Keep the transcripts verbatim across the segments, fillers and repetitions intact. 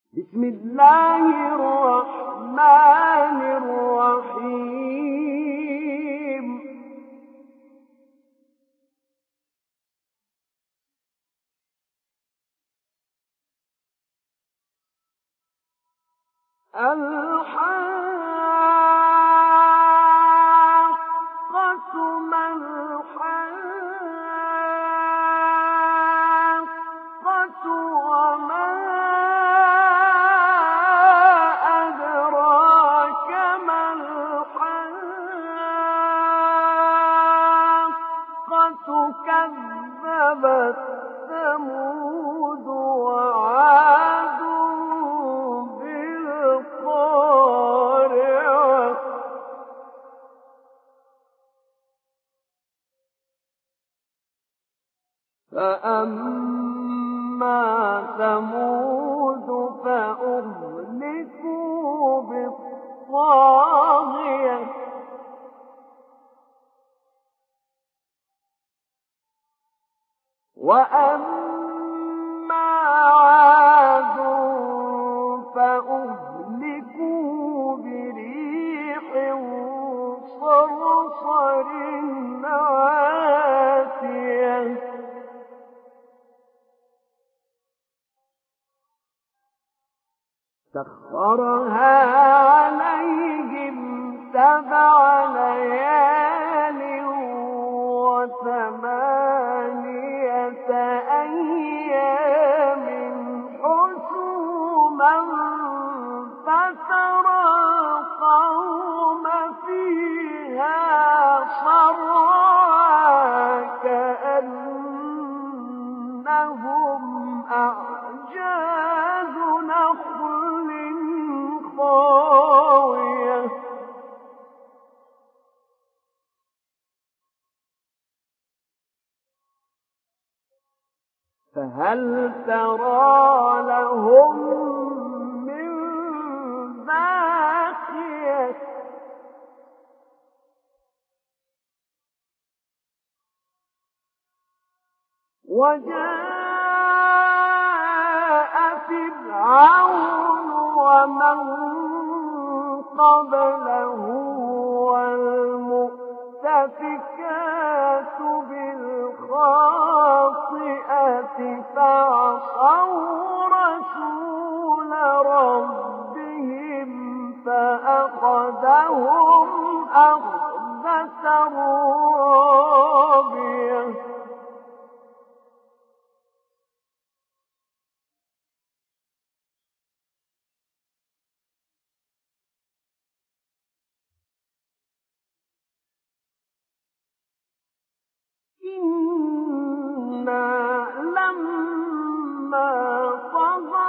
بسم الله الرحمن الرحيم. الحاقة ما الحاقة وما أدراك ما الحاقة كذبت ثمود وعاد بالقارعة فأما ثمود فأهلكوا بالطاغية وأما عاد فأهلكوا بريح صرصر عاتية سخرها عليهم سبع ليال وثمانية أيام حسوما فترى القوم فيها صرعى كأنهم أعجاز نخل خاوية فهل ترى لهم من باقية وجاء فرعون ومن قبله والمؤتفكات بالخاطئة فعصوا رسول ربهم فأخذهم أخذة رابية إنا لما طغى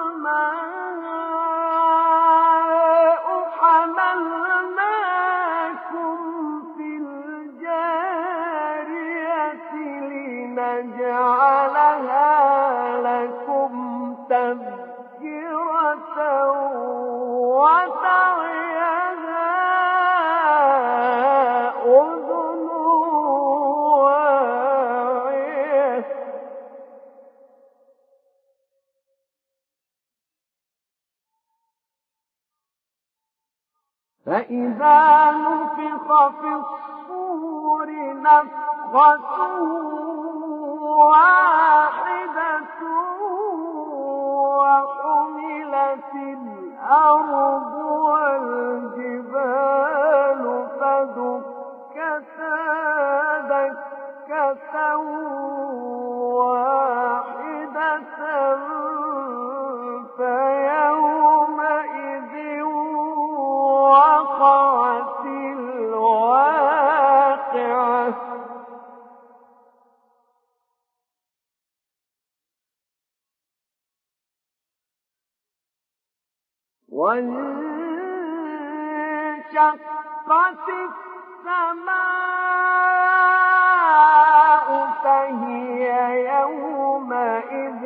الماء حملناكم في الجارية لنجعلها لكم تذكرة وتعيها أذن واعية فإذا نفخ في الصور نفخة واحدة وحملت الأرض والجبال فدكتا دكة واحدة فيومئذ وقعت الواقعة وانشقت السماء فهي يومئذ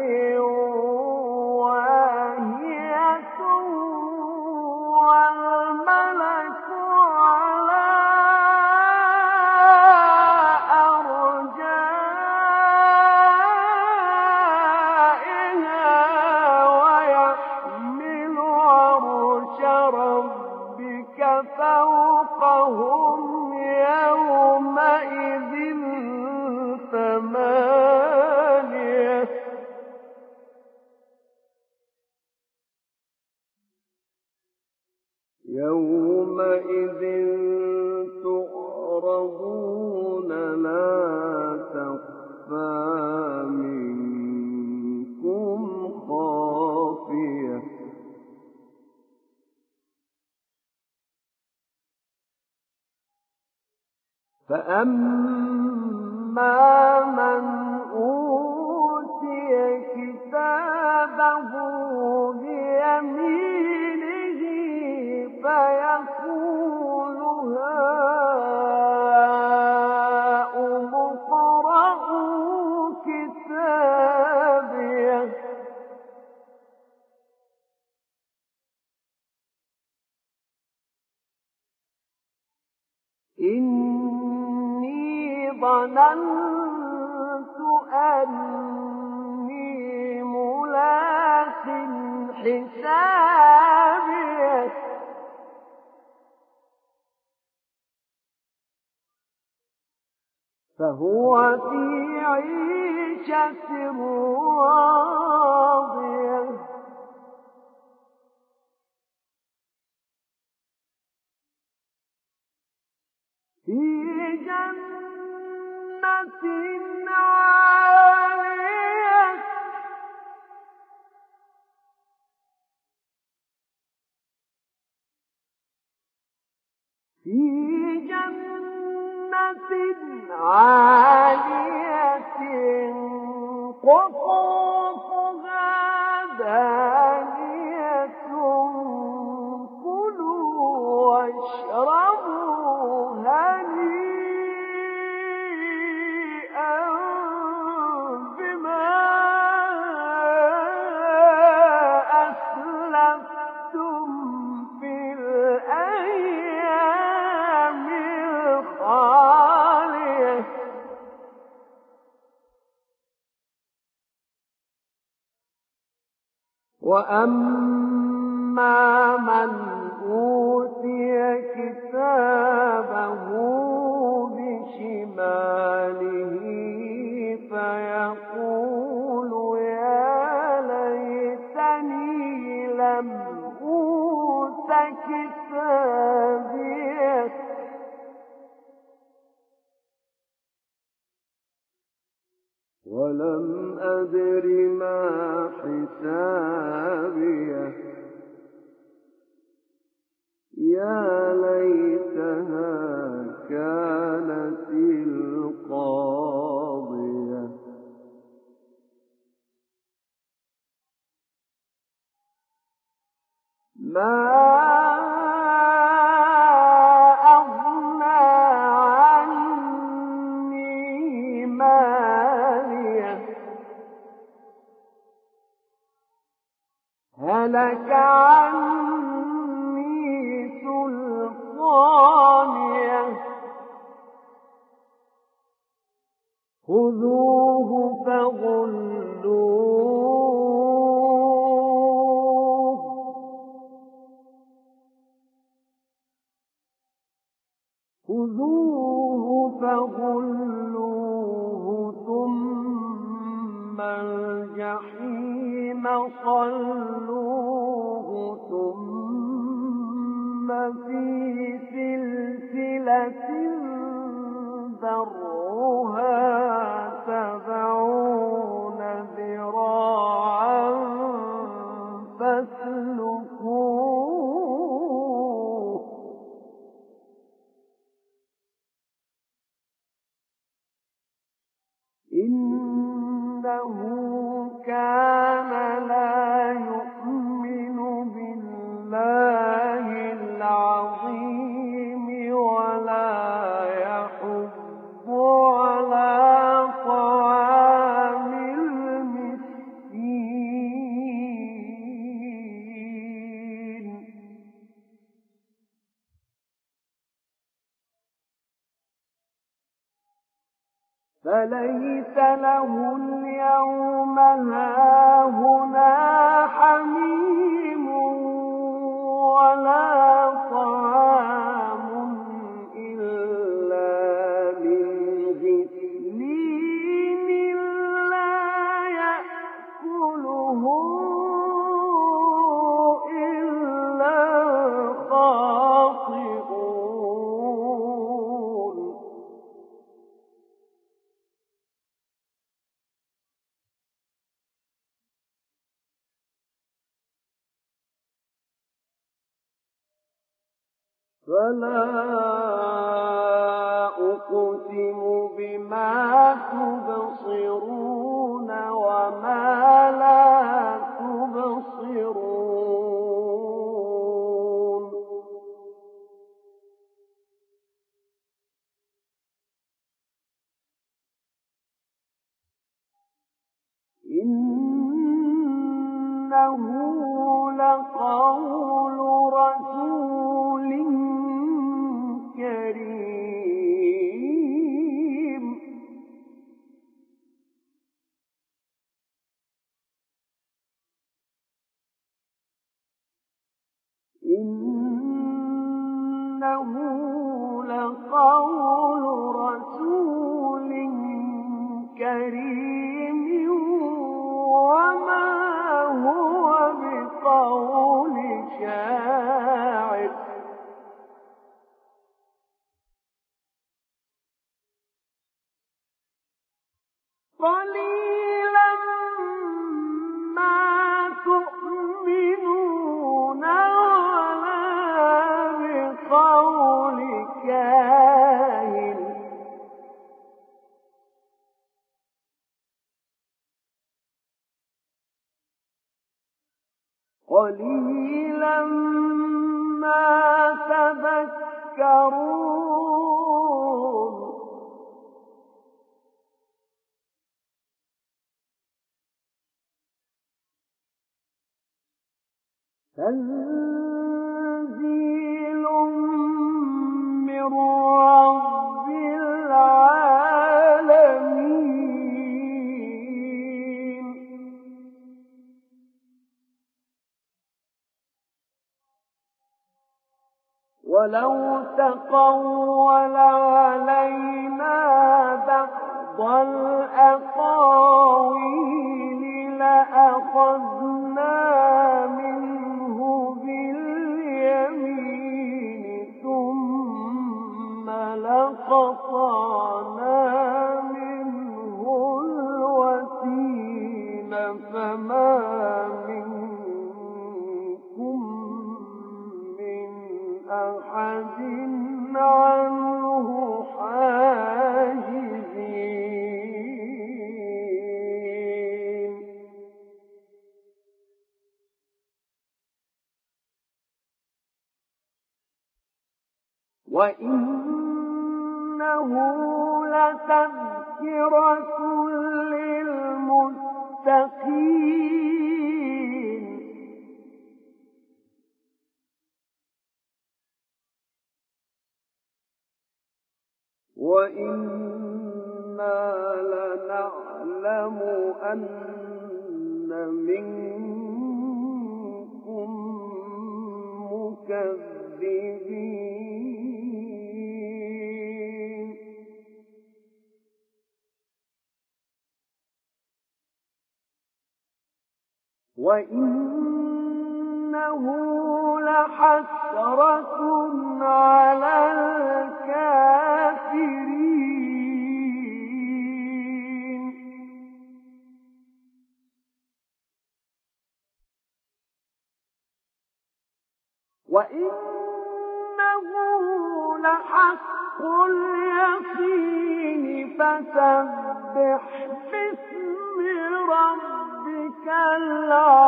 واهية والملك على أرجائها ويحمل يومئذ تعرضون لا تخفى منكم خافية فأما من أوتي كتابه بيمينه فيقول هاؤم اقرءوا كتابيه إني ظننت أني ملاق حسابيه فهو في عيشة راضية في جنة عالية في جنة عالية قطوفها دانية كلوا واشربوا هنيئا بما أسلفتم في الأيام الخالية وأما من أوتي كتابه بشماله فيقول يا ليتني لم أوت كتابيه ولم أدر ما حسابيه يا ليتها كانت القاضية ما أغنى عني ماليه هلك عني سلطانيه خذوه فغلوه خذوه فغلوه ثم الجحيم صلوه ثم في سلسلة ذرعها سبعون ذراعا فاسلكوه إنه كان لا يؤمن بالله العظيم ولا يحض على طعام المسكين فليس له اليوم هاهنا حميم ولا طعام إلا من غسلين لا يأكله إلا الخاطئون فلا أقسم بما تبصرون وما لا تبصرون إنه لقول رسول كريم إنه لقول رسول كريم وما هو بقول شاعر قليلا ما تؤمنون ولا بقول كاهن قليلا ما تذكرون تنزيل من رب العالمين ولو تقول علينا بعض الأقاويل لأخذنا منه باليمين ثم لقطعنا منه الوتين فما منكم من أحد عنه حاجزين وإنه لتذكرة للمتقين وإنا لنعلم أن منكم مكذبين وإنه لحسرة على الكافرين وإنه لحق اليقين فسبح باسم ربك العظيم